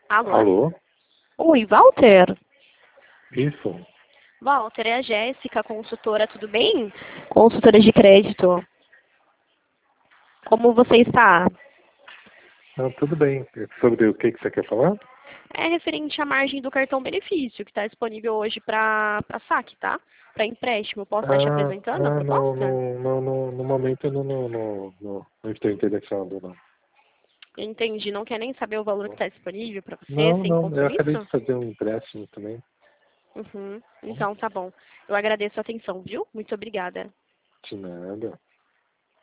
Alô? Alô? Oi, Walter? Isso? Walter, é a Jéssica, consultora, tudo bem? Consultora de crédito. Como você está? Não, tudo bem. Sobre o que você quer falar? É referente à margem do cartão benefício, que está disponível hoje para saque, tá? Para empréstimo. Posso estar te apresentando a Não, proposta? no momento eu não estou interessado, não. Entendi. Não quer nem saber o valor que está disponível para você, Não, sem eu acabei compromisso? de fazer um empréstimo também. Uhum. Então, tá bom. Eu agradeço a atenção, viu? Muito obrigada. De nada.